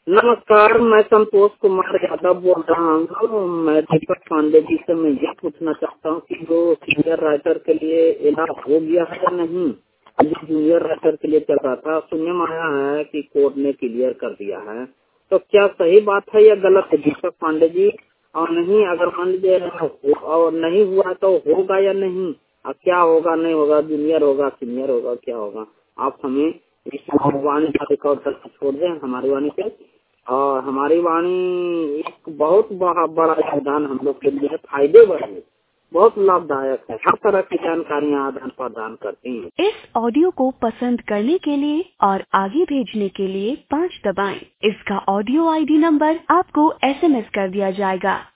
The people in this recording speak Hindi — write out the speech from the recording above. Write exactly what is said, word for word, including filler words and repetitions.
नमस्कार, मैं संतोष कुमार यादव बोल रहा हूँ। मैं दीपक पांडे जी से मैं ये पूछना चाहता हूँ कि जो सीनियर राइटर के लिए इलाज हो गया है या नहीं। अभी जूनियर राइटर के लिए चल रहा था, सुनने में आया है कि कोर्ट ने क्लियर कर दिया है, तो क्या सही बात है या गलत है दीपक पांडे जी? और नहीं, अगर मान लीजिए और नहीं हुआ तो होगा या नहीं, अब क्या होगा नहीं होगा, जूनियर होगा सीनियर होगा, क्या होगा? आप हमें इस वाणी का रिकॉर्ड करके छोड़ दें हमारी वाणी पे। और हमारी वाणी एक बहुत बड़ा योगदान हम लोग के लिए फायदे बढ़े, बहुत लाभदायक है, हर तरह की जानकारियाँ आदान प्रदान करती हैं। इस ऑडियो को पसंद करने के लिए और आगे भेजने के लिए पाँच दबाएं। इसका ऑडियो आईडी नंबर आपको एसएमएस कर दिया जाएगा।